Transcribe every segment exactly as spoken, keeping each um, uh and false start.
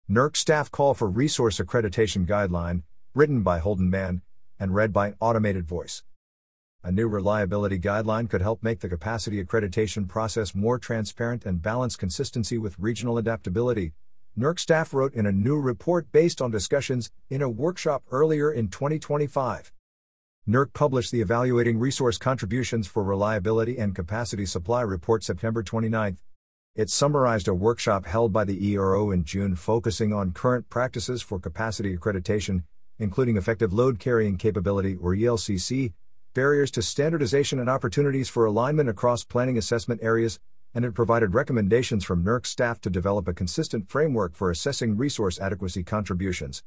NERC staff call for resource accreditation guideline, written by Holden Mann, and read by automated voice. A new reliability guideline could help make the capacity accreditation process more transparent and balance consistency with regional adaptability, NERC staff wrote in a new report based on discussions in a workshop earlier in twenty twenty-five. NERC published the Evaluating Resource Contributions for Reliability and Capacity Supply report September twenty-ninth. It summarized a workshop held by the E R O in June focusing on current practices for capacity accreditation, including effective load carrying capability or E L C C, barriers to standardization and opportunities for alignment across planning assessment areas, and it provided recommendations from NERC staff to develop a consistent framework for assessing resource adequacy contributions.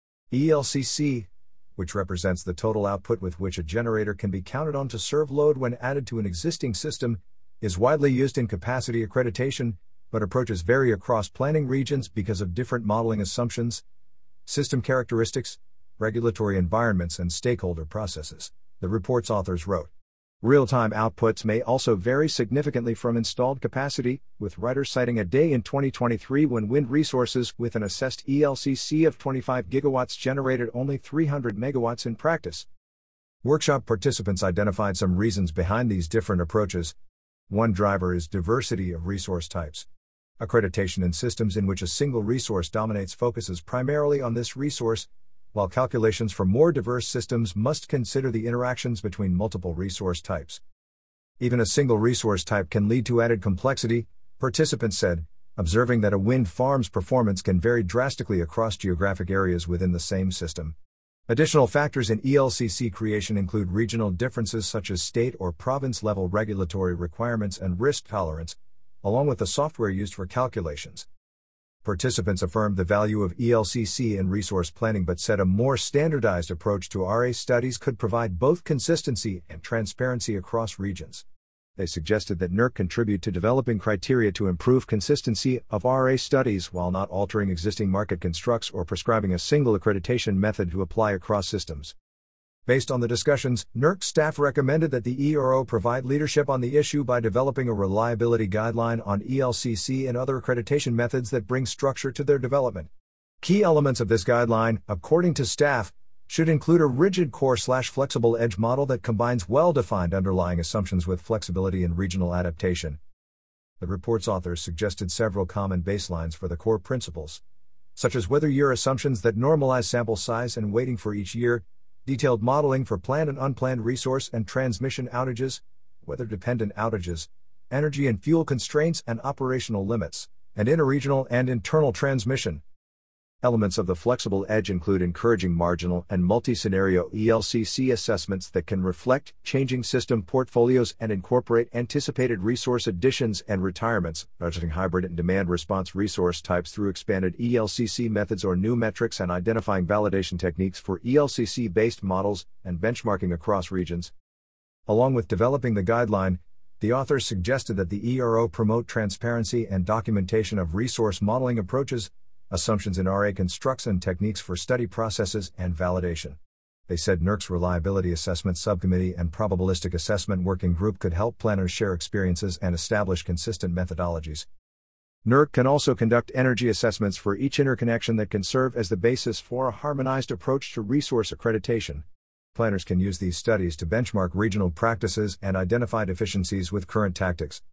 E L C C, which represents the total output with which a generator can be counted on to serve load when added to an existing system, is widely used in capacity accreditation, but approaches vary across planning regions because of different modeling assumptions, system characteristics, regulatory environments, and stakeholder processes, the report's authors wrote. Real-time outputs may also vary significantly from installed capacity, with writers citing a day in twenty twenty-three when wind resources with an assessed E L C C of twenty-five gigawatts generated only three hundred megawatts in practice. Workshop participants identified some reasons behind these different approaches. One driver is diversity of resource types. Accreditation in systems in which a single resource dominates focuses primarily on this resource, while calculations for more diverse systems must consider the interactions between multiple resource types. Even a single resource type can lead to added complexity, participants said, observing that a wind farm's performance can vary drastically across geographic areas within the same system. Additional factors in E L C C creation include regional differences such as state or province-level regulatory requirements and risk tolerance, along with the software used for calculations. Participants affirmed the value of E L C C in resource planning but said a more standardized approach to R A studies could provide both consistency and transparency across regions. They suggested that NERC contribute to developing criteria to improve consistency of R A studies while not altering existing market constructs or prescribing a single accreditation method to apply across systems. Based on the discussions, NERC staff recommended that the E R O provide leadership on the issue by developing a reliability guideline on E L C C and other accreditation methods that bring structure to their development. Key elements of this guideline, according to staff, should include a rigid core-slash-flexible edge model that combines well-defined underlying assumptions with flexibility and regional adaptation. The report's authors suggested several common baselines for the core principles, such as weather-year assumptions that normalize sample size and weighting for each year, detailed modeling for planned and unplanned resource and transmission outages, weather-dependent outages, energy and fuel constraints and operational limits, and interregional and internal transmission. Elements of the flexible edge include encouraging marginal and multi-scenario E L C C assessments that can reflect changing system portfolios and incorporate anticipated resource additions and retirements, budgeting hybrid and demand response resource types through expanded E L C C methods or new metrics, and identifying validation techniques for E L C C-based models and benchmarking across regions. Along with developing the guideline, the authors suggested that the E R O promote transparency and documentation of resource modeling approaches, assumptions in R A constructs, and techniques for study processes and validation. They said NERC's Reliability Assessment Subcommittee and Probabilistic Assessment Working Group could help planners share experiences and establish consistent methodologies. NERC can also conduct energy assessments for each interconnection that can serve as the basis for a harmonized approach to resource accreditation. Planners can use these studies to benchmark regional practices and identify deficiencies with current tactics.